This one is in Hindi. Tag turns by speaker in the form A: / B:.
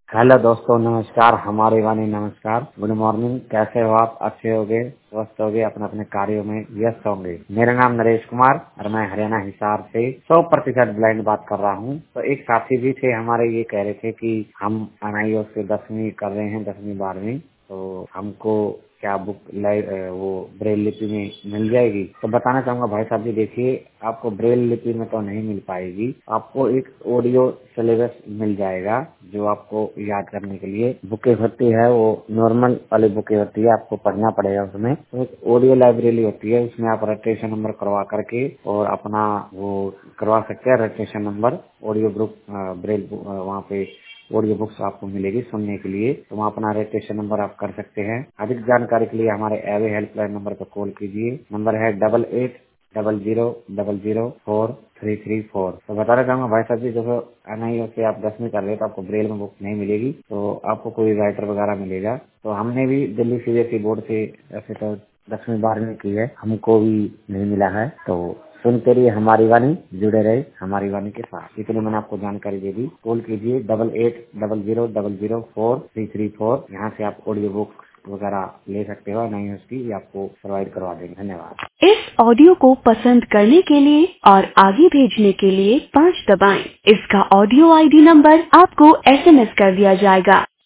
A: हेलो दोस्तों, नमस्कार। हमारे वाणी नमस्कार, गुड मॉर्निंग। कैसे हो आप? अच्छे होगे, स्वस्थ होगे, अपने अपने कार्यों में व्यस्त होंगे। मेरा नाम नरेश कुमार और मैं हरियाणा हिसार से 100% ब्लाइंड बात कर रहा हूँ। तो एक साथी भी थे हमारे, ये कह रहे थे कि हम NIO से 10वीं कर रहे हैं, 10वीं 12वीं, तो हमको क्या बुक वो ब्रेल लिपि में मिल जाएगी? तो बताना चाहूंगा भाई साहब जी, देखिए, आपको ब्रेल लिपि में तो नहीं मिल पाएगी। आपको एक ऑडियो सिलेबस मिल जाएगा जो आपको याद करने के लिए बुकें होती है, वो नॉर्मल वाली बुकें होती है, आपको पढ़ना पड़ेगा उसमें। तो एक ऑडियो लाइब्रेरी होती है, उसमें आप रजिस्ट्रेशन नंबर करवा करके और अपना वो करवा सकते हैं registration number. Audio book Braille वहाँ पे ऑडियो बुक्स आपको मिलेगी सुनने के लिए, तो वहाँ अपना रजिस्ट्रेशन नंबर आप कर सकते हैं। अधिक जानकारी के लिए हमारे एवे हेल्पलाइन नंबर पर कॉल कीजिए। नंबर है 8800004334। तो बताना चाहूंगा भाई साहब जी, देखो, NIO से आप 10वीं कर रहे हो तो आपको ब्रेल में बुक नहीं मिलेगी, तो आपको कोई राइटर वगैरह मिलेगा। तो हमने भी दिल्ली CBSE बोर्ड से ऐसे तो 10वीं 12वीं की है, हमको भी नहीं मिला है। तो सुनते रहिए हमारी वाणी, जुड़े रहे हमारी वाणी के साथ। इसलिए मैंने आपको जानकारी दे दी। कॉल कीजिए 8800004334। यहाँ से आप ऑडियो बुक वगैरह ले सकते हो, नहीं उसकी आपको प्रोवाइड करवा देंगे। धन्यवाद। इस ऑडियो को पसंद करने के लिए और आगे भेजने के लिए 5 दबाएं। इसका ऑडियो ID नंबर आपको SMS कर दिया जाएगा।